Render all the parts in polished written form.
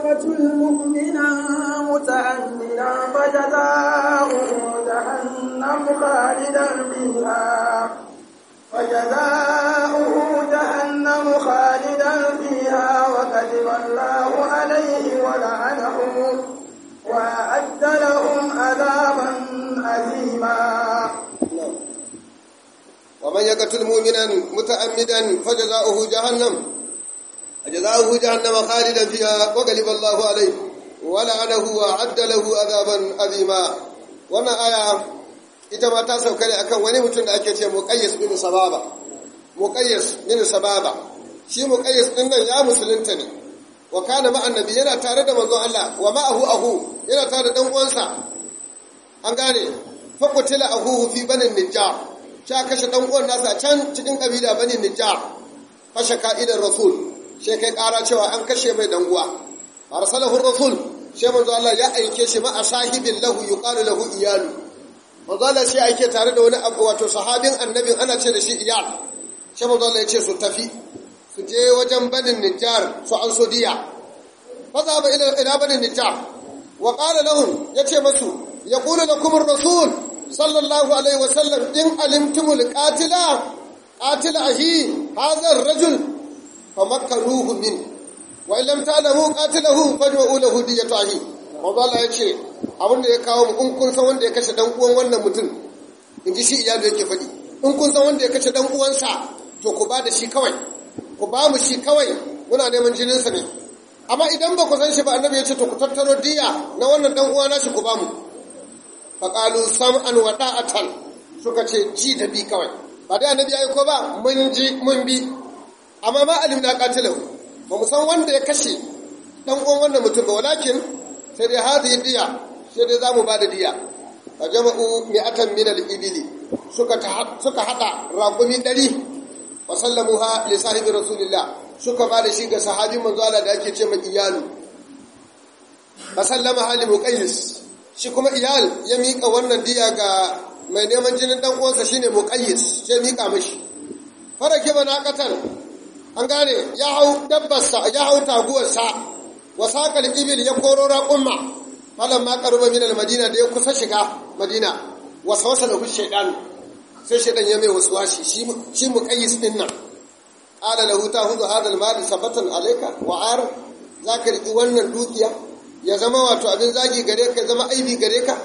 يقتل مؤمنا متعمدا فجزاؤه جهنم خالدا فيها وكتب الله عليه ولعنه وأعد لهم عذابا أليما. ومن يقتل مؤمنا متعمدا فجزاؤه جهنم خالدا فيها وغضب الله عليه ولعنه وأعد له عذابا عظيما. wannan aya ita ma ta sauka ne akan wani mutum da ake ce Muqayyis bin Sababa. Shi Muqayyis din nan ya musulunta ne. Wa kana ma'an nabi, yana tare da manzon Allah, wa ma'ahu ahu, yana tare da dan uwansa. An gane, fa qutila ahuhu fi bani Najjar. Sha kashe dan uwan nasa can cikin kabila bani Najjar. Fashe ka'idar Rasul, sai kai ƙara cewa an kashe mai dan uwa. Arsalahu Rasul, sai manzon Allah ya aike shi ma'a sahibin lahu yuqalu lahu iyalu. Manzon Allah sai aike tare da wani abu wato sahabin annabin ana ce da shi iyal. Sai manzon Allah ya ce su tafi su je wajen banin Najjar su an so diya. Fa za ba ila banin Najjar wa qala lahum, yace masu yaqulu lakum ar-rasul sallallahu alaihi wa sallam in alimtumul qatila ahi hadha ar-rajul famakkaruhu min wa illam ta'lamu qatilahu fad'u lahu diyatahi. Manzo Allah yace abin da ya kawo mu, in kun san wanda ya kashe dan uwan wannan mutum, in ji shi iyali yake faɗi, in kun san wanda ya kashe dan uwansa to ku ba da shi kawai, ku ba mu shi kawai, muna neman jininsa ne. Amma idan ba ku san shi ba, annabi ya ce to ku tattaro diya na wannan dan uwa nashi ku ba mu. Faqalu sam'an wa da'atan, suka ce ji da bi kawai. Ba dai annabi ya yi ko ba, mun ji mun bi. Amma ma alimna qatilahu, ba mu san wanda ya kashe dan uwan wannan mutum ba, walakin sai dai hadhihi diya, sai dai zamu ba da diya. Fa jama'u mi'atan min al-ibili, suka hada raqumi 100 wa sallamuha li sahibi rasulillah, suka ba da shi ga sahabi manzo Allah da ake ce mai iyalu. Fa sallama hali Muqayyis, shi kuma iyal ya mika wannan diya ga mai neman jinin dan uwansa shine Muqayyis, sai mika mishi. Farake bana qatal, an gane, ya hau dabbarsa, ya hau taguwarsa, wa saqal ibil, ya koro raqumma. Falamma qaruba min al-madina, da ya kusa shiga Madina, waswasa lahu shaytan, sai shaytan ya mai waswashi, shi Muqayyis din nan. Ala lahu ta'khudhu hadha al-mal sabatan alayka wa ar, zaka riki wannan dukiya ya zama wato abin zagi gare ka, ya zama aibi gare ka,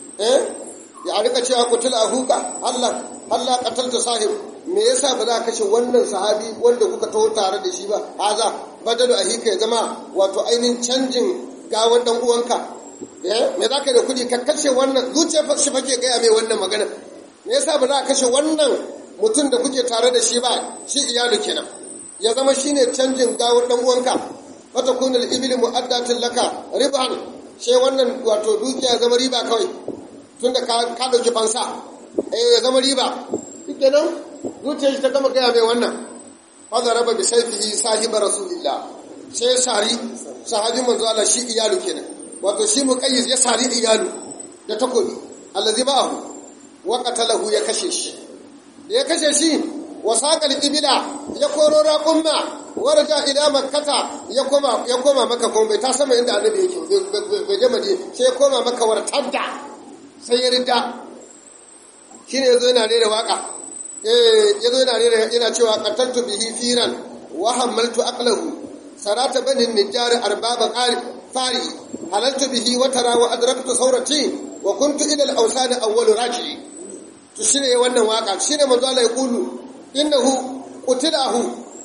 ya rika cewa qutil ahuka Allah qatalta sahib. Me yasa ba za ka kashe wannan sahabi wanda kuka taho tare da shi ba? Haza badalu ahika, ya zama wato ainihin canjin gawan dan uwanka. Me za ka da kudi ka kashe wannan? Zuciyar shi fake gaya mai wannan magana. Me yasa ba za ka kashe wannan mutum da kuke tare da shi ba? Shi iyalu kenan, ya zama shine canjin gawan dan uwanka. Wata kunal ibli mu'addatin laka riban, sai wannan wato dukiya zama riba kawai, tunda ka dauki fansa, ya zama riba. Kenan zuciyar shi ta gama gaya mai wannan. Fadda raba bi saifihi sahiba rasulillah, sai sari sahabi manzo Allah, shi iyalu kenan, wato shi Muqayyis ya sari iyalu da takobi, allazi ba'ahu wa qatalahu, ya kashe shi. Ya kashe shi, wa saqal ibila, ya koro raqumma, waraja ila makkata, ya koma maka, kuma bai ta sama inda annabi yake, bai je Madina, sai ya koma maka wartadda, sai ya ridda. Shine yazo yana rera waka, yazo yana rera, yana cewa qataltu bihi firan wa hamaltu aqlahu, sarata bani Najjar arbaba fari, halaltu bihi wa tara wa adraktu saurati wa kuntu ila al-awsan awwal raji. To shine wannan waka, shine manzo Allah ya kulu innahu qutilahu,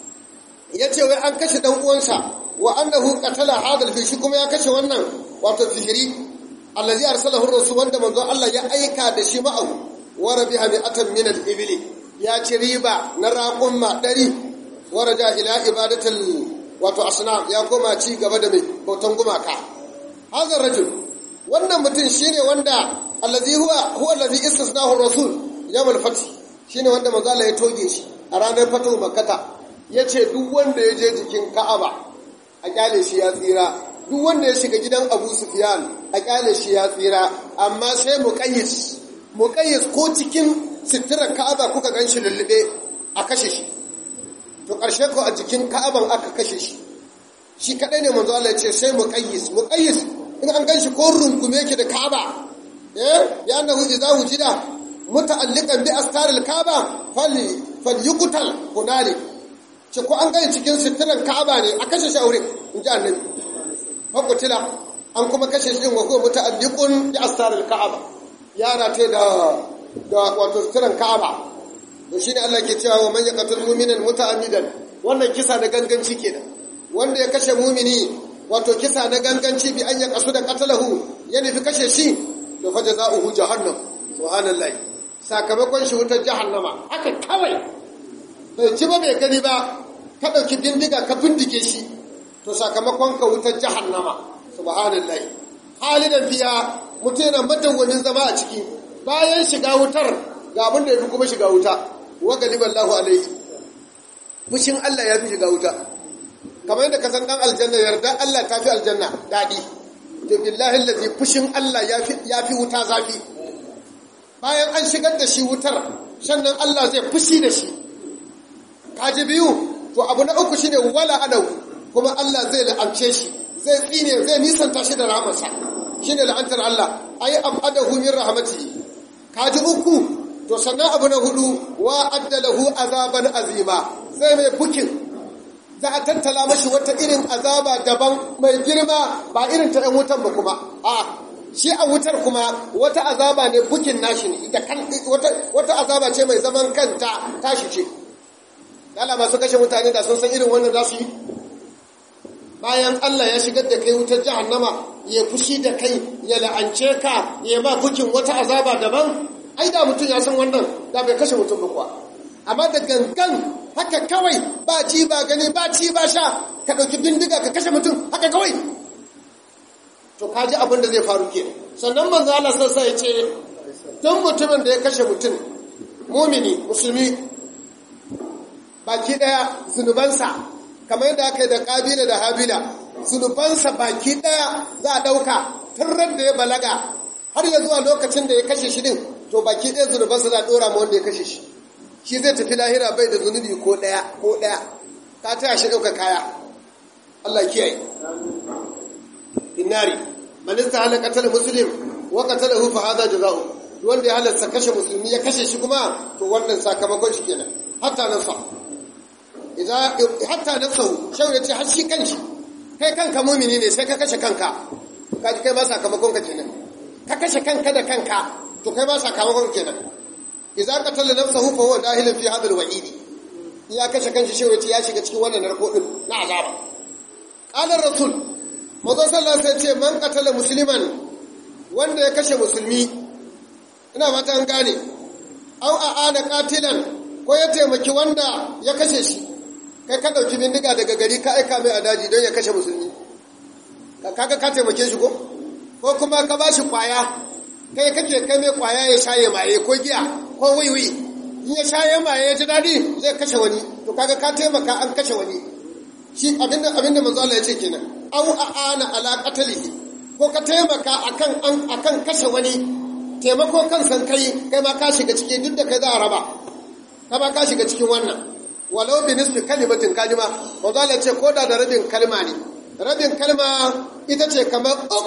yace wai an kashe dan uwansa, wa annahu qatala hadal fi, shi kuma ya kashe wannan wato zihiri allazi arsalahu ar-rasul, wanda manzo Allah ya aika da shi ma'ahu. Wa rabiha mi'atan min al-ibli, ya ci riba na raqumma 100. Waraja ila ibadatil wato asnam, ya koma ci gaba da mai bautan gumaka. Hazar rajul, wannan mutum shine wanda allazi huwa allazi istisnahu ar-rasul yawm al-fath, shine wanda manzo Allah ya toge shi a ranar fatu makkata, yace duk wanda ya je jikin Ka'aba a kyale shi ya tsira, duk wanda ya shiga gidan Abu Sufyan a kyale shi ya tsira, amma sai Muqayyis ko cikin sitirar Ka'aba kuka ganshi lullube a kashe shi. To ƙarshe ko a jikin Ka'aban aka kashe shi. shi kadai ne manzo Allah ya ce sai muqayyis in an ganshi ko rungume yake da Ka'aba ya annahu idza wujida muta'alliqan bi astaril Ka'aba falyuqtal hunalik ce ko an gani cikin sitiran Ka'aba ne a kashe shi aure in ji annabi fakutila an kuma kashe shi wa ko muta'alliqun bi astaril Ka'aba yara ta da wato sitiran Ka'aba to shine Allah ke cewa wa man yaqtul mu'minan muta'ammidan wannan kisa da ganganci kenan wanda ya kashe mu'mini wato kisa na ganganci bi an ya kasu da qatalahu ya nufi kashe shi to fa jazaohu jahannam subhanallahi sakamakon shi wutar jahannama haka kawai bai ci ba bai gani ba ka dauki bindiga ka bindige shi to sakamakon ka wutar jahannama subhanallahi halidan fiya mutum yana madawwamin zama a ciki bayan shiga wutar ga abin da yafi kuma shiga wuta wa galiballahu alaihi fushin Allah ya fi shiga wuta kamar yadda ka san dan aljanna yarda Allah ta fi aljanna dadi to billahi allazi fushin Allah ya fi wuta zafi bayan an shigar da shi wutar sannan Allah zai fushi da shi kaji biyu to abu na uku shine wala adahu kuma Allah zai la'ance shi zai tsine zai nisanta shi da rahmarsa shine la'antar Allah ay abadahu min rahmatihi kaji uku to sannan abu na hudu wa addalahu azaban azima zai mai bukin za a tattala mashi wata irin azaba daban mai girma ba irin ta ɗan wutan ba kuma a shi a wutar kuma wata azaba ne bukin nashi ne da kan wata azaba ce mai zaman kanta tashi ce Allah masu kashe mutane da sun san irin wannan za su yi bayan Allah ya shigar da kai wutar jahannama ya fushi da kai ya la'ance ka ya ma bukin wata azaba daban ai da mutum ya san wannan da bai kashe mutum ba kuwa amma da gangan haka kawai ba ci ba gani ba ci ba sha ka ɗauki bindiga ka kashe mutum haka kawai to ka ji abin da zai faru ke sannan manzo Allah sassa ya ce don mutumin da ya kashe mutum mumini musulmi baki daya zunubansa kamar yadda aka yi da kabila da habila zunubansa baki daya za a ɗauka turrar da ya balaga har ya zuwa lokacin da ya kashe shi din to baki daya zunubansa za a ɗora ma wanda ya kashe shi shi zai tafi lahira bai da zunubi ko ɗaya ta taya shi ɗauka kaya Allah kiyaye innari man istahala qatal muslim wa qatalahu fa hadha jazaa'u wanda ya halarta kashe musulmi ya kashe shi kuma to wannan sakamakon shi kenan hatta nafsahu shau yace har shi kanshi kai kanka mu'mini ne sai ka kashe kanka kaji kai ba sakamakon ka kenan ka kashe kanka da kanka to kai ba sakamakon kenan idza qatala nafsahu fa huwa dahilun fi hadha alwa'idi ya kashe kanshi shau yace ya shiga cikin wannan narko din na azaba qala rasul manzo sallallahu alaihi wasallam ce man qatala musliman wanda ya kashe musulmi ina fata an gane au aana qatilan ko ya taimaki wanda ya kashe shi kai ka dauki bindiga daga gari ka aika mai a daji don ya kashe musulmi kaga ka taimake shi ko kuma ka bashi kwaya kai kake kai mai kwaya ya shaye maye ko giya ko wiwi in ya shaye maye ya ji dadi zai kashe wani to kaga ka taimaka an kashe wani shi abinda manzo Allah ya ce kenan au aana ala qatlihi ko ka taimaka akan kashe wani taimako kan san kai ma ka shiga cikin duk da kai za a raba ka ba ka shiga cikin wannan walau bi nisbi kalimatin kalima manzo Allah ce ko da rabin kalma ne rabin kalma ita ce kamar uk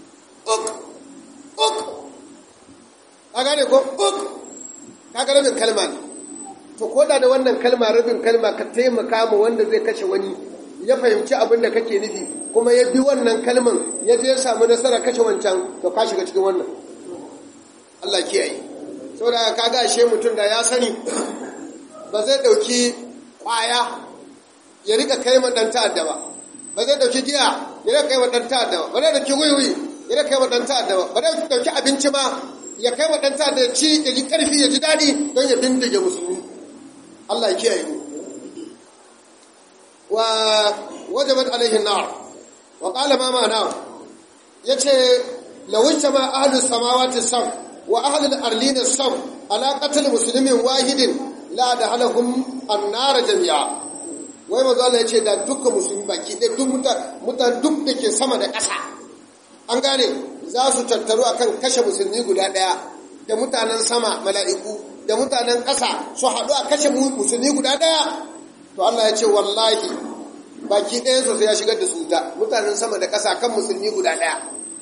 ka gane ko kaga rabin kalma ne to ko da wannan kalma rabin kalma ka taimaka mu wanda zai kashe wani ya fahimci abin da kake nufi kuma ya bi wannan kalman ya je ya samu nasara kashe wancan to ka shiga cikin wannan Allah kiyaye saboda kaga ashe mutum da ya sani ba zai dauki kwaya ya rika kai ma dan ta'adda ba zai dauki giya ya rika kai ma dan ta'adda ba zai dauki wuyi ya rika kai ma dan ta'adda ba zai dauki abinci ma ya kai ma dan ta'adda ya ci ya ji karfi ya ji dadi don ya bindige musulmi Allah kiyaye mu wa wajabat alaihi nar wa qala ma ma'ana yace lawajja ma ahlus samawati sam wa ahlul arlina sam ala qatl muslimin wahidin la dahalahum annar jami'a wai manzo Allah yace da dukkan musulmi baki da duk mutan duk dake sama da ƙasa an gane za su tattaru akan kashe musulmi guda daya da mutanen sama mala'iku da mutanen ƙasa su haɗu a kashe musulmi guda daya to Allah yace wallahi baki ɗayan su sai ya shigar da su wuta mutanen sama da ƙasa kan musulmi guda ɗaya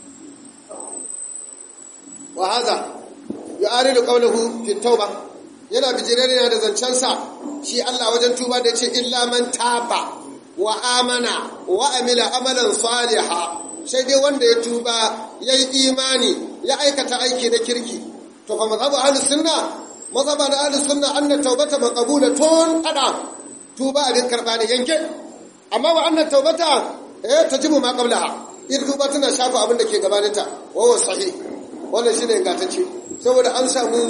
wa hadha yu'aridu qawluhu fi tauba yana bijirare da zancen sa shi Allah wajen tuba da yace illa man taba wa amana wa amila amalan salihan sai dai wanda ya tuba yayi imani ya aikata aiki na kirki to fa mazhabu ahlus sunna mazhaban ahlus sunna anna tawbata maqbulatun qada tuba a din karba ne yanke amma wa anna tawbata tajibu ma qablaha in tuba tana shafa abin da ke gabaninta wa huwa sahih wannan shine ingantacce saboda an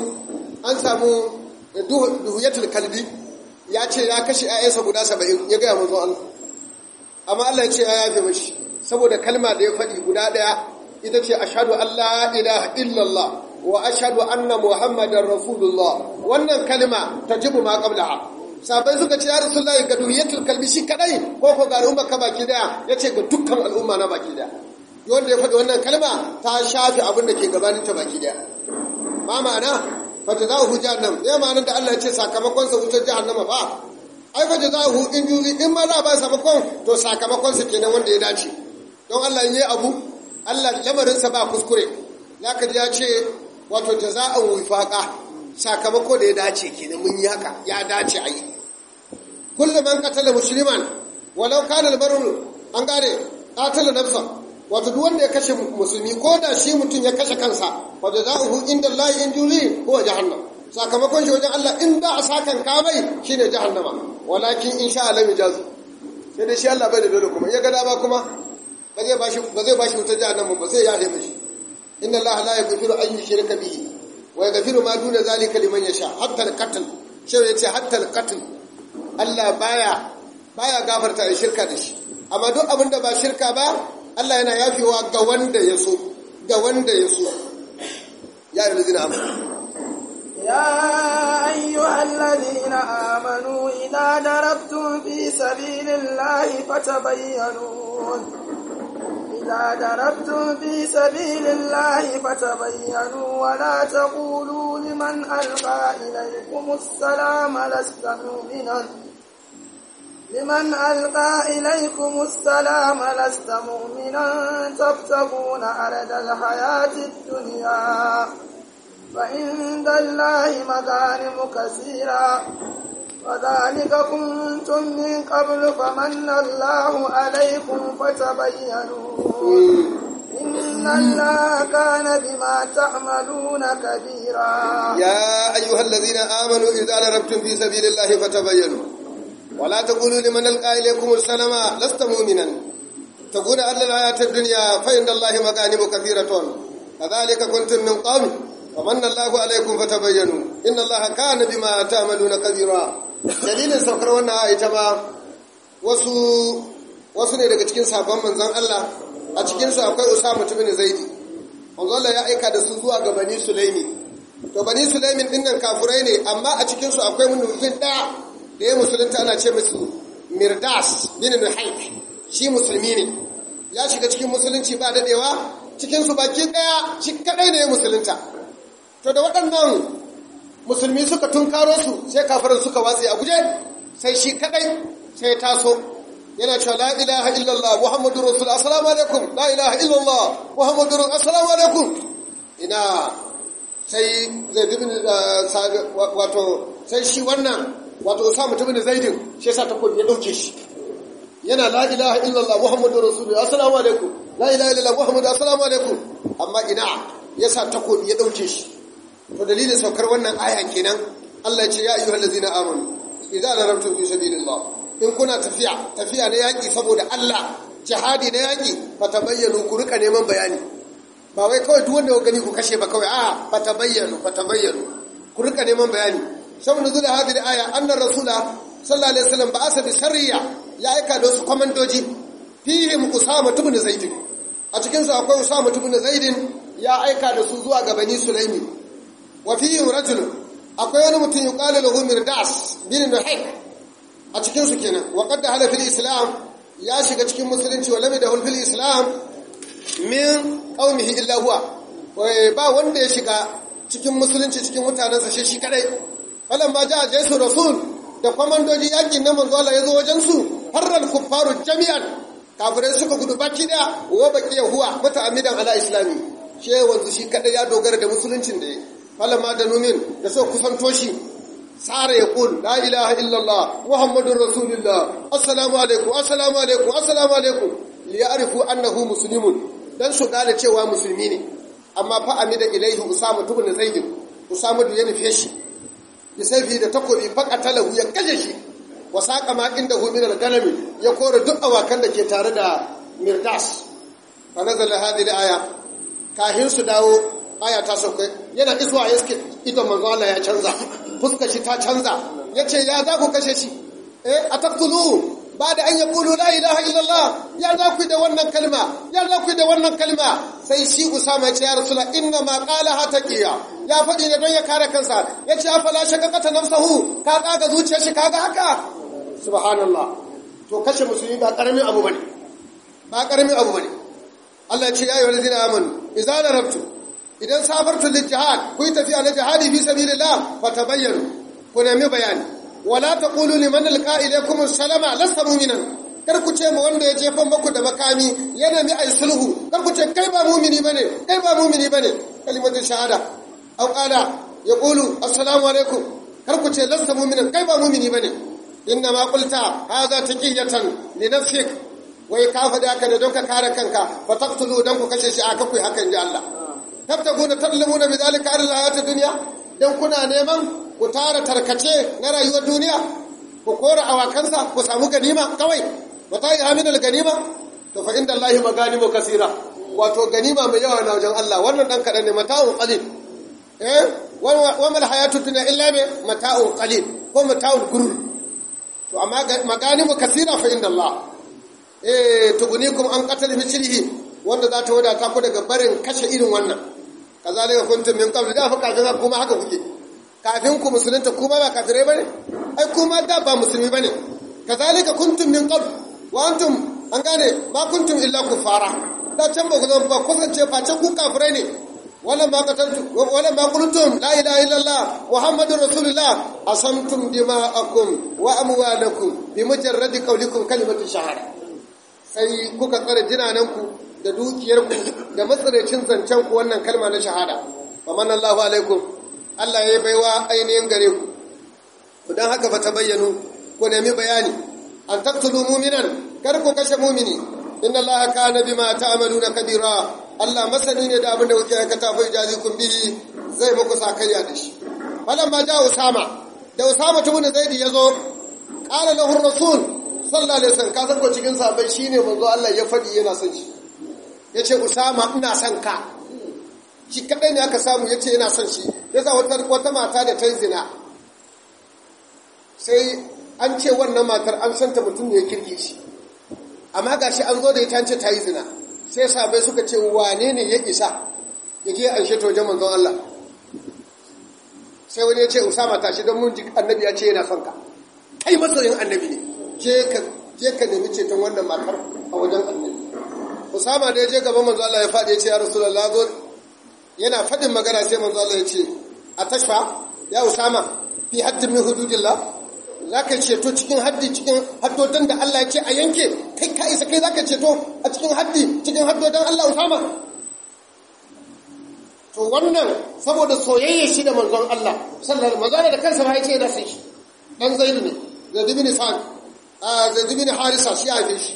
samu duhuyatul kalbi ya ce ya kashe ayyansa guda 70 ya ga manzo Allah amma Allah ya ce ya yafe mashi saboda kalma da ya faɗi guda ɗaya ita ce ashhadu an la ilaha illallah wa ashhadu anna muhammadar rasulullah wannan kalma tajibu ma qablaha sabai suka ce ya rasulullahi ga duhiyatul kalbi shi kadai ko ga al'umma ka baki daya yace ga dukkan al'umma na baki daya wanda ya faɗi wannan kalma ta shafi abin da ke gabanin ta baki daya ma ma'ana fa jazahu jahannam ya ma'anar da Allah ya ce sakamakon sa wutar jahannama fa ai fa jazahu in juzi in ma za ba sakamakon to sakamakon sa kenan wanda ya dace don Allah yi abu Allah lamarinsa ba kuskure zaka ji ya ce wato jaza'an wifaqa sakamako da ya dace kenan mun yi haka ya dace ayi kullu man qatala musliman walau kana al-mar'u an gane qatala nafsa wato duk wanda ya kashe musulmi ko da shi mutun ya kashe kansa wa jaza'uhu inda Allah in juli huwa jahannam sakamakon shi wajen Allah in da a sakan kamai shine jahannama walakin insha Allah mijazu sai da shi Allah bai da dole kuma ya ga dama kuma ba zai bashi wutar jahannama ba zai yahe mashi inna allaha la yaghfiru an yushraka bihi wa yaghfiru ma duna zalika liman yasha hatta al-qatl shi yace hatta al-qatl Allah baya gafarta ai shirka da shi amma duk abin da ba shirka ba Allah yana yafewa ga wanda ya so ya ayyuhallazina amanu يا أيها الذين آمنوا إذا ضربتم في سبيل الله فتبينوا ولا تقولوا لمن ألقى إليكم السلام لست مؤمنا تبتغون عرض الحياة الدنيا فعند الله مغانم كثيرة وذلك كنتم من قبل فمن الله عليكم فتبينوا إن الله كان بما تعملون كبيرا يا أيها الذين آمنوا إذا ضربتم في سبيل الله فتبينوا ولا تقولوا لمن ألقى إليكم السلام لست مؤمنا تقول أن الحياة الدنيا فإن الله مغانم كثيرة كذلك كنتم من قبل ومن الله عليكم فتبينوا إن الله كان بما تعملون كبيرا dalilin saukar wannan ayata ma wasu ne daga cikin sabon manzon Allah a cikin su akwai Usama ibn Zaid manzon Allah ya aika da su zuwa ga Bani Sulaimi to Bani Sulaimin dinnan kafurai ne amma a cikin su akwai mutum da ya musulunta ana ce musu Mirdas bin Nuhayk shi musulmi ne ya shiga cikin musulunci ba dadewa cikin su baki daya shi kadai ne ya musulunta to da waɗannan musulmi suka tunkaro su sai kafirin suka watsi a guje sai shi kadai sai taso yana cewa la ilaha illallah muhammadur rasul assalamu alaikum la ilaha illallah muhammadur assalamu alaikum ina sai zaid ibn wato sai shi wannan wato Usama ibn Zaid shi yasa takobi ya dauke shi yana la ilaha illallah muhammadur rasul assalamu alaikum la ilaha illallah muhammadur assalamu alaikum amma ina yasa takobi ya dauke shi to dalilin saukar wannan aya kenan Allah ya ce ya ayyuhal ladzina amanu idza darabtum fi sabilillah in kuna tafiya na yaki saboda Allah jihadi na yaki fatabayyanu ku rika neman bayani ba wai kawai duk wanda ya gani ku kashe ba kawai fatabayyanu ku rika neman bayani saboda zuwa hadin aya annar rasula sallallahu alaihi wasallam ba'asa bi sarriya ya aika da wasu komandoji fihim Usama ibn Zaid a cikin su akwai Usama ibn Zaid ya aika da su zuwa ga Bani Sulaimi wa fihim rajul akwai wani mutum yuqalu lahu Mirdas bin Nuhayk a cikin su kenan wa qad hala fil islam ya shiga cikin musulunci wa lam yadkhul fil islam min qaumihi illa huwa ba wanda ya shiga cikin musulunci cikin mutanansa shi kadai falan ba ja jaisu rasul da komandoji yakin na manzo Allah yazo wajen su farral kuffaru jami'an kafirai suka gudu baki da wa baqiya huwa muta'ammidan ala islami shi wanzu shi kada ya dogara da musuluncin da falama da numin da so kusanto shi sara ya qul la ilaha illallah muhammadur rasulullah assalamu alaikum assalamu alaikum assalamu alaikum li ya'rifu annahu muslimun dan su gane cewa musulmi ne amma fa amida ilaihi usama ibn zaid usama da ya nufe shi bi sai da takobi faqatalahu ya kashe shi wa saqa ma indahu min al-ganami ya kore duk awakan da ke tare da mirdas fa nazala hadhihi aya kahin su dawo aya ta sauke yana isuwa yaske idan manzo Allah ya canza fuskar shi ta canza yace ya za ku kashe shi ataqtulu ba da an yaqulu la ilaha illallah ya za ku da wannan kalma ya za ku da wannan kalma sai shi Usama ya ce ya Rasulullah inna ma qalaha taqiya ya faɗi ne don ya kare kansa yace afala shaqaqata nafsuhu ka kaga zuciyar shi kaga haka subhanallah to kashe musulmi ba karamin abu bane ba karamin abu bane Allah ya ce ya ayyuhal ladina amanu idza darabtu idan safartu lil jihad ku tafiya na jihadi fi sabilillah fatabayyanu ku nemi bayani wala taqulu liman alqa ilaykum assalama lasta mu'minan kar ku ce mu wanda ya jefa muku da makami yana mi ay sulhu kar ku ce kai ba mu'mini bane kai ba mu'mini bane kalimatu shahada aw qala yaqulu assalamu alaikum kar ku ce lasta mu'minan kai ba mu'mini bane inna ma qulta hadha taqiyatan li nafsik wai ka fada ka da don ka kare kanka fa taqtulu dan ku kashe shi aka kuyi hakan ji Allah tabtaguna tadlamuna bidhalika al-hayat ad-dunya dan kuna neman ku tara tarkace na rayuwar duniya ku kora awakansa ku samu ganima kawai wata yi haminal ganima to fa inda Allah maganimu kasira wato ganima mai yawa na wajen Allah wannan dan kadan ne mata'un qalil wa mal hayatud dunya illa bi mata'un qalil ko mata'ul gurur to amma maganimu kasira fa inda Allah tugunikum an qatl mithlihi wanda za ta wadata ku daga barin kashe irin wannan kazalika kuntum min qabl da fa kafin kuma haka kuke kafin ku musulunta kuma ba kafirai bane ai kuma da ba musulmi bane kazalika kuntum min qabl wa antum an gane ma kuntum illa kufara da can ba ku zama ba kusance face ku kafirai ne wala ma qataltu wala ma qultum la ilaha illallah muhammadur rasulullah asamtum dima'akum wa amwalakum bi mujarradi qawlikum kalimatu shahada sai kuka tsare jinananku da dukiyarku da matsarecin zancen ku wannan kalma na shahada wa manallahu alaikum Allah ya baiwa ainihin gare ku dan haka fa tabayyanu ku nemi bayani an taqtulu mu'minan kar ku kashe mu'mini inna allaha kana bima ta'maluna kabira Allah masani ne da abin da kuke aikata fa jazikum bihi zai muku sakayya da shi falamma ja usama da usama ibn zaid yazo qala lahu rasul sallallahu alaihi wasallam ka san ko cikin sahabbai shine manzo Allah ya fadi yana son shi yace usama ina son ka shi kadai ne aka samu yace yana son shi yasa wata mata da ta zina sai an ce wannan matar an santa mutum ne ya kirki shi amma gashi an zo da ita ce ta yi zina sai sahabbai suka ce wane ne ya isa ya je an sheto wajen manzon Allah sai wani ya ce usama tashi don mun ji annabi ya ce yana son ka kai masoyin annabi ne je ka nemi ceton wannan matar a wajen annabi usama da ya je gaban manzon Allah ya faɗi ya ce ya rasulullah zo yana faɗin magana sai manzon Allah ya ce a tashfa ya usama fi haddin min hududillah za ka ceto cikin haddi cikin haddodin da Allah ya ce a yanke kai ka isa kai za ka ceto a cikin haddi cikin haddodin Allah usama to wannan saboda soyayya shi da manzon Allah sallallahu alaihi wasallam da kansa ma ya ce yana sai shi dan zaidu ne zaid bin sa'd zaid bin harisa shi ya shi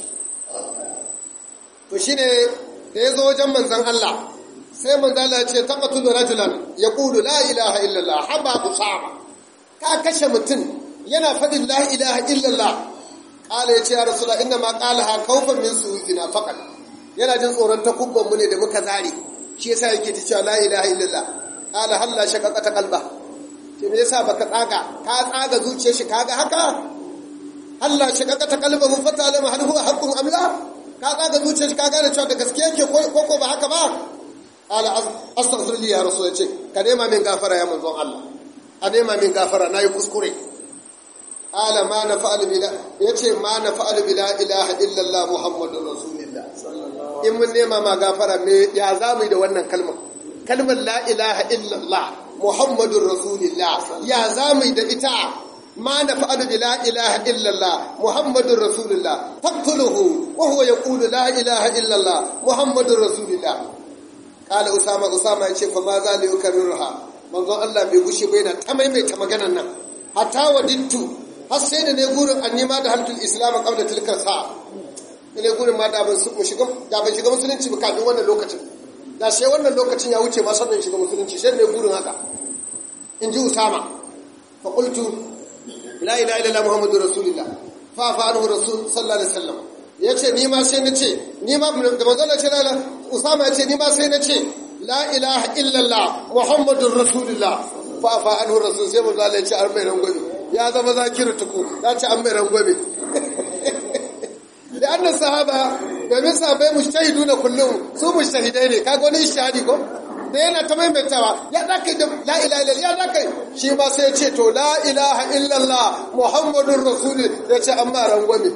to shine da yazo wajen manzon Allah sai manzon Allah ya ce taqatul rajulan yaqulu la ilaha illallah haba usama ka kashe mutum yana faɗin la ilaha illallah ƙala ya ce ya rasulullah inna ma ƙalaha kaufan min suhufina faqat yana jin tsoron takubban mu ne da muka zare shi yasa yake ta cewa la ilaha illallah ƙala halla shaqaqata qalba to me yasa baka tsaga zuciyar shi kaga haka halla shaqaqata qalbahu fatalama hal huwa haqqun am la ka tsaga zuciyar shi kaga da cewa da gaske yake ko ba haka ba ƙala astaghfirullah ya rasulullah ce ka nema min gafara ya manzon Allah a nema min gafara nayi kuskure ala ma na fa'al bila yace ma na fa'al bila ilaha illallah muhammadur rasulullah in mun nema ma gafara me ya zamu da wannan kalmar la ilaha illallah muhammadur rasulullah ya zamu da ita ma nafa'alu bi la ilaha illallah muhammadur rasulullah faqtuluhu wa huwa yaqulu la ilaha illallah muhammadur rasulullah kala usama yace fa ma za li yukarriruha manzon Allah bai gushe bai na ta maimaita maganar nan hatta wadittu har sai da ne gurin annima da haltul islam qabla tilka sa'a ne gurin ma da ban shiga musulunci ba kafin wannan lokacin da sai wannan lokacin ya wuce ma sannan shiga musulunci sai ne gurin haka in ji usama fa qultu la ilaha illallah muhammadur rasulullah fa anhu rasul sallallahu alaihi wasallam yace ni ma sai nace ni ma da manzon Allah ce la usama yace ni ma sai nace la ilaha illallah muhammadur rasulullah fa anhu rasul sai manzon Allah yace an mai rangwame ya zama zakiru tuku yace an mai rangwame da annan sahaba da min sahabbai mujtahiduna kullum su mujtahidai ne kaga wani ishtihadi ko da yana ta maimaitawa ya zaka da la ilaha illallah ya zaka shi ma sai ya ce to la ilaha illallah muhammadur rasul ya ce amma rangwame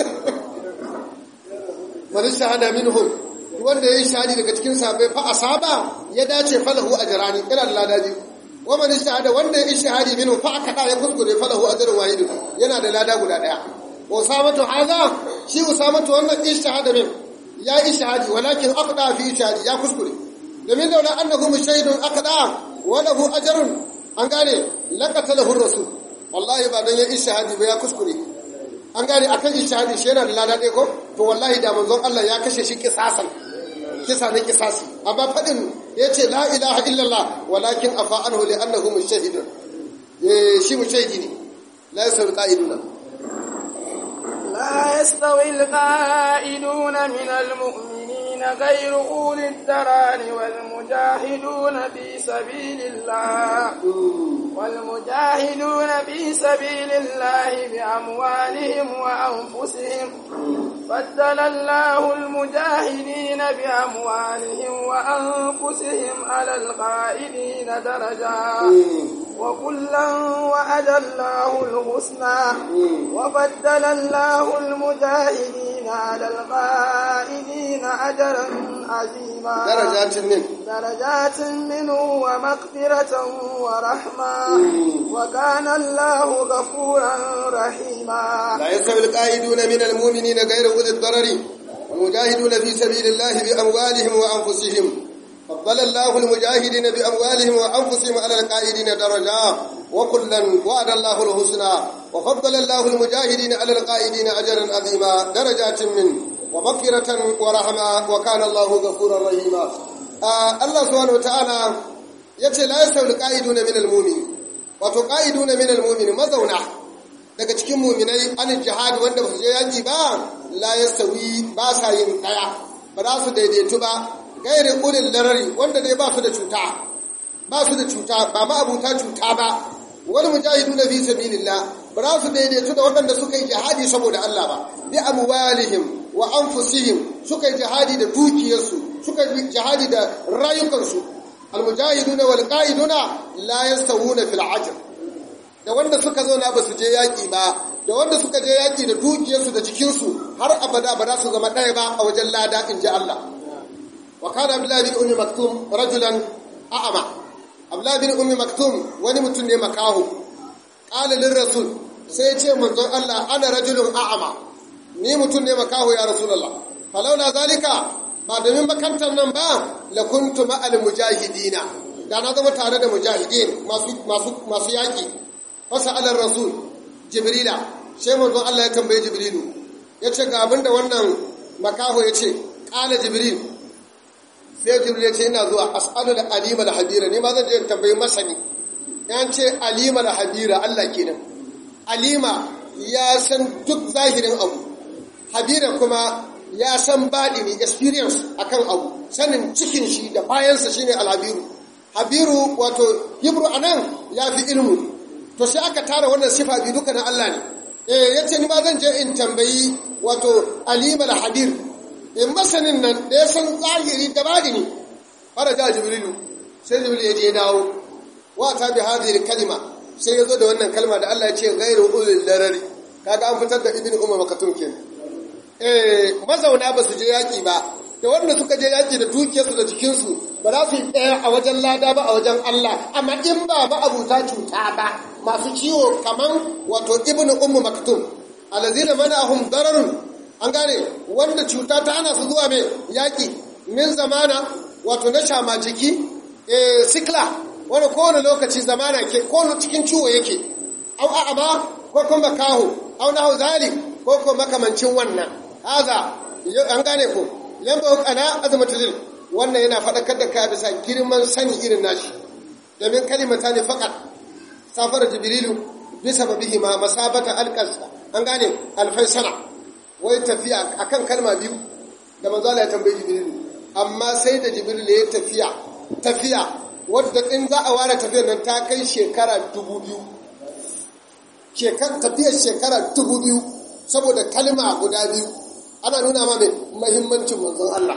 wani shahada minhum wanda yayi shahadi daga cikin sahabbai fa asaba ya dace falahu ajrani ila lada biyu wa man shahada wanda yayi shahadi minhu fa akada ya kuskure falahu ajrun wahid yana da lada guda daya usamatu hadha shi usamatu wannan ishhada min ya ishhadi walakin aqda fi ishhadi ya kuskure domin da annahu mushahidun aqda wa lahu ajrun an gane laqatalahu rasul wallahi ba dan ya ishhadi ba ya kuskure an gane akan ishhadi shi yana da lada dai ko to wallahi da manzon Allah ya kashe shi kisasan kisa ne kisasi amma fadin yace la ilaha illallah walakin afa anhu li annahu mushahidun shi mushahidi ne la yasul qaiduna لا يستوي القائدون من المؤمنين غير أولي الضرر والمجاهدون في سبيل الله بأموالهم وأنفسهم فضل الله المجاهدين بأموالهم وأنفسهم على القائدين درجات وكلا وعد الله الحسنى وبدل الله المجاهدين على القائدين أجرا عظيما درجات منه ومغفرة ورحمة وكان الله غفورا رحيما لا يستوي القائدون من المؤمنين غير أولي الضرر والمجاهدون في سبيل الله بأموالهم وأنفسهم فضل الله المجاهدين بأموالهم وأنفسهم على القائدين درجات وكلا وعد الله الحسنى وفضل الله المجاهدين على القائدين أجرا عظيما درجات منه ومغفرة ورحمة وكان الله غفورا رحيما الله سبحانه وتعالى yace la yasaul qa'iduna min almu'min wato qa'iduna min almu'min mazauna daga cikin mu'minai an jihad wanda ba su je yaki ba la yasawi ba sa yin daya ba za su daidaitu ba gairi ulil larari wanda dai ba su da cuta ba ma abuta cuta ba wal mujahiduna fi sabilillah ba za su daidaitu da waɗanda suka yi jihadi saboda Allah ba bi amwalihim wa anfusihim suka yi jihadi da dukiyarsu suka yi jihadi da rayukansu almujahiduna wal qa'iduna la yastawuna fil ajr da wanda suka zauna ba su je yaki ba da wanda suka je yaki da dukiyarsu da jikinsu har abada ba za su zama ɗaya ba a wajen lada in ji Allah wa kana abdullah bin ummi maktum rajulan a'ama abdullah bin ummi maktum wani mutum ne makaho qala lir rasul sai ya ce manzon Allah ana rajulun a'ama ni mutum ne makaho ya rasulullah falaula zalika ba domin makantar nan ba lakuntu ma'al mujahidina da na zama tare da mujahidin masu yaƙi fasa alar rasul jibrila sai manzon Allah ya tambaye jibrilu ya ce ga abinda wannan makaho ya ce ƙala jibril sai jibril ya ce ina zuwa as'alu da alima da habira ne ma zan je tambayi masani yan ce alima da habira Allah kenan alima ya san duk zahirin abu habira kuma ya san baɗini experience akan abu sanin cikin shi da bayansa shine alhabiru habiru wato hibru anan ya fi ilmu to sai aka tara wannan sifa bi duka na Allah ne yace ni ma zan je in tambayi wato alimal habir masanin nan da ya san zahiri da baɗini faraja jibrilu sai jibril ya je dawo wa ta bi hadhihi kalima sai yazo da wannan kalma da Allah ya ce ghairu ulil darari kaga an fitar da ibnu umma makatum kenan mazauna ba su je yaƙi ba da wanda suka je yaƙi da dukiyarsu da jikinsu ba za su yi ɗaya a wajen lada ba a wajen Allah amma in ba abuta cuta ba masu ciwo kaman wato ibnu ummu maktum allazina manahum dararun an gane wanda cuta ta ana su zuwa mai yaki min zamana wato na shama jiki sikla wanda kowane lokaci zamana ke kowane cikin ciwo yake au a'ama ko kuma kaho au nahu zalik ko kuma makamancin wannan haza an gane ko yamba kana azmatul wannan yana fadakar da kai bisa girman sani irin nashi domin kalimata ne faqat safar jibrilu bisa babihi ma masabata alqas an gane alfaisana wai tafiya akan kalma biyu da manzo Allah ya tambaye jibrilu amma sai da jibrilu ya tafiya wadda in za a ware tafiyar nan ta kai shekara 2000 tafiyar shekara 2000 saboda kalma guda biyu ana nuna ma mai muhimmancin manzon Allah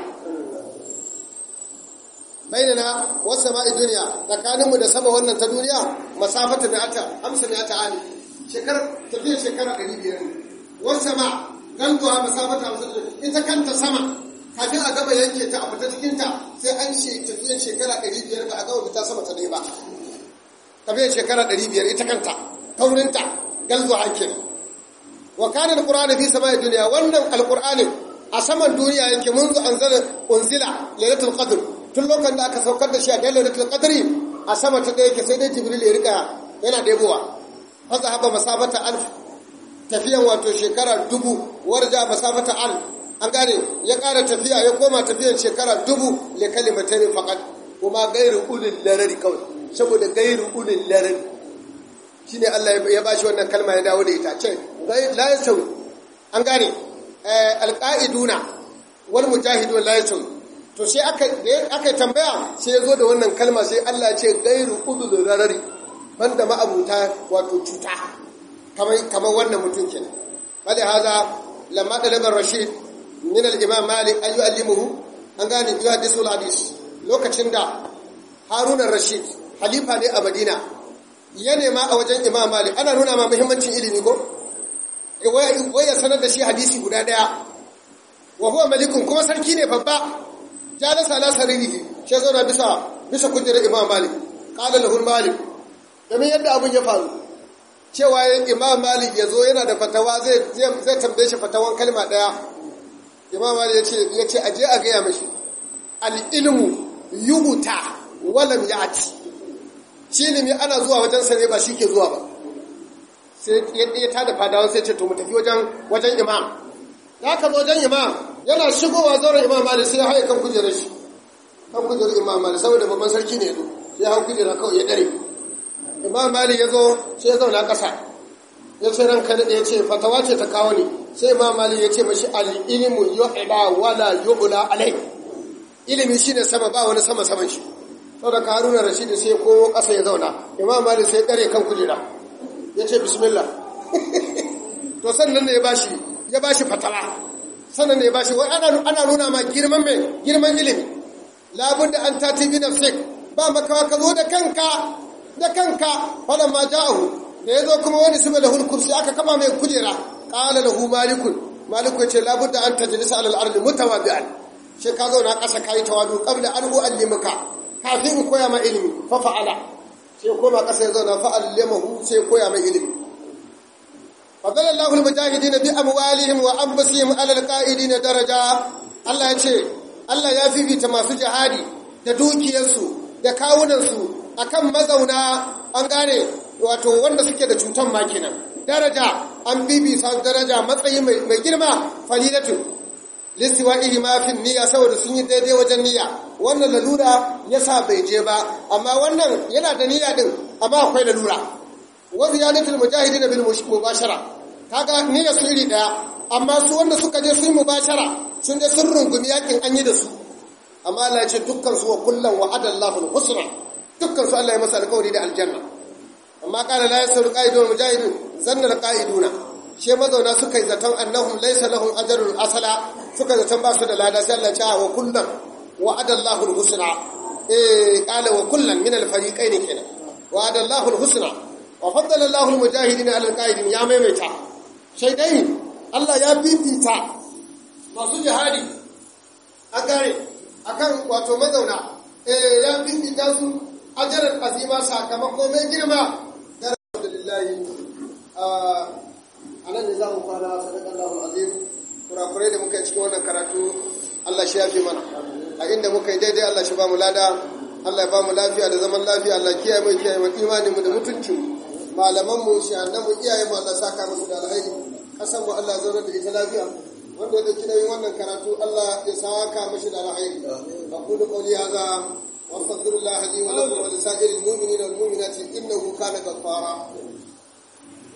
bainana wasu sama'i duniya tsakaninmu da sama wannan ta duniya masafata da ata 50 ali tafiyar shekara 500 wasu sama gantuwa masafata 50 ita kanta sama kafin a gaba yanke ta a fita cikinta sai an tafiyar shekara 500 ba a gaba fita sama ta dai ba tafiyar shekara 500 ita kanta taurinta galzuwa hankin wa kana alqur'anu fi sama'i dunya wannan alqur'ani a saman duniya yake munzu unzila lailatul qadr tun lokacin da aka saukar da shi a lailatul qadri a sama ta yake sai dai jibril ya rika yana debowa fa zahaba masafata alf tafiyan wato shekara 1000 warja masafata alf an gane ya ƙara tafiya ya koma tafiyan shekara 1000 li kalimatayn faqat kuma gairu ulil larari kawai saboda gairu ulil larari shine Allah ya bashi wannan kalma ya dawo da ita ce la yasawi an gane alqaiduna wal mujahidun la yasawi to sai aka tambaya sai ya zo da wannan kalma sai Allah ya ce gairu ulil larari banda ma'abuta wato cuta kamar wannan mutum kenan bale haza lamma dalabar rashid min al-imam malik ayu alimuhu an gane yuhaddisu al-hadis lokacin da harun ar-rashid halifa ne a madina ya nema a wajen imam malik ana nuna ma muhimmancin ilimi ko wai ya sanar da shi hadisi guda daya wa huwa malikun kuma sarki ne babba jalasa ala saririhi shi zauna bisa kujerar imam malik qala lahu malik domin yadda abun ya faru cewa imam malik ya zo yana da fatawa zai tambaye shi fatawan kalma daya imam malik ya ce aje a gaya mashi al-ilmu yubuta walam ya'ti shi ilimi ana zuwa wajen sa ne ba shi ke zuwa ba sai ya tada fadawan sai ce to mu tafi wajen imam da aka zo wajen imam yana shigowa zauren imam malik sai ya haye kan kujerar shi kan kujerar imam malik saboda babban sarki ne ya zo sai ya hau kujerar kawai ya dare imam malik ya zo sai ya zauna ƙasa ya ce ranka da ya ce fatawa ce ta kawo ne sai imam malik ya ce mashi al-ilmu yu'la wala yu'la alai ilimi shine sama ba wani sama saman shi saboda haruna rashid sai ko ƙasa ya zauna imam malik sai dare kan kujera ya ce bismillah to sannan ne ya bashi fatawa sannan ne ya bashi wai ana nuna ma girman ilimi labudda an tati bi nafsik ba makawa ka zo da kanka falan ma ja'ahu da yazo kuma wani sube da hulkursi aka kama mai kujera qala lahu maliku yace labudda an tajlisa ala al-ard mutawadi'an shi ka zo na kasa kai tawadu qabla an uallimuka kafin in koya ma ilimi fa fa'ala sai koma kasa ya zauna fa allamahu sai koya ma ilimi fadala Allahu al-mujahidin bi amwalihim wa anfusihim ala al-qa'idin daraja Allah yace Allah ya fifita masu jihadi da dukiyarsu da kawunansu akan mazauna an gane wato wanda suke da cutan makinan daraja an bibisa daraja matsayi mai girma falilatu listiwa'ihi ma fi niyya saboda sun yi daidai wajen niyya wannan lalura yasa bai je ba amma wannan yana da niyya din amma akwai lalura wa ziyadatul mujahidin bil mubashara kaga niyya su iri daya amma su wanda suka je sun mubashara sun je sun rungumi yakin an yi da su amma Allah ya ce dukkan su wa kullan wa'adallahu al-husna dukkan su Allah ya masa alƙawari da aljanna amma kana la yasul qaidul mujahidin zanna alqaiduna she mazauna suka yi zaton annahum laysa lahum ajrun asala suka zaton ba su da lada sai Allah ya ce wa kullan wa'adallahu al-husna qala wa kullan min al-fariqayn kenan wa'adallahu al-husna wa faddala Allahu al-mujahidin ala al-qaidin ya maimaita sai dai Allah ya bibita masu jihadi a gare akan wato mazauna ya bibita su ajarar azima sakamako mai girma da alhamdulillah a nan ne za mu fara sadakallahu azim kurakurai da muka yi cikin wannan karatu Allah shi yafi mana a inda muka yi daidai Allah shi ba mu lada Allah ya ba mu lafiya da zaman lafiya Allah kiyaye mu imanin mu da mutuncin malaman mu shahannan mu iyaye mu Allah saka musu da alheri kasan mu Allah zauna da ita lafiya wanda ya dauki nauyin wannan karatu Allah ya saka mishi da alheri aqulu qawli hadha wa astaghfirullah li wa lakum wa lisa'iril mu'minina wal mu'minati innahu kana ghaffara